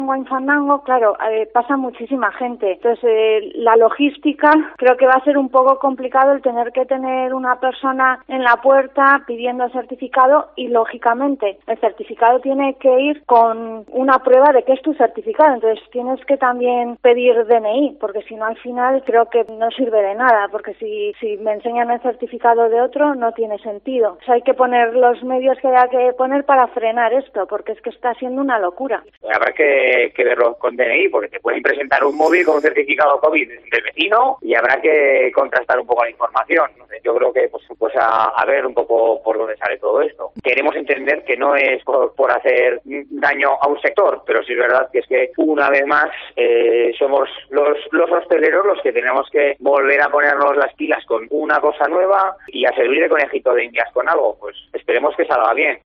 Wine Fandango, claro, pasa muchísima gente. Entonces, la logística, creo que va a ser un poco complicado el tener que tener una persona en la puerta pidiendo el certificado y, lógicamente, el certificado tiene que ir con una prueba de que es tu certificado. Entonces, tienes que también pedir DNI, porque si no, al final, creo que no sirve de nada, porque si me enseñan el certificado de otro, no tiene sentido. O sea, hay que poner los medios que haya que poner para frenar esto, porque es que está siendo una locura. Habrá que verlo con DNI, porque te pueden presentar un móvil con un certificado COVID del vecino y habrá que contrastar un poco la información. Yo creo que pues a ver un poco por dónde sale todo esto. Queremos entender que no es por hacer daño a un sector, pero sí es verdad que es que una vez más somos los hosteleros los que tenemos que volver a ponernos las pilas con una cosa nueva y a servir de conejito de indias con algo. Pues esperemos que salga bien.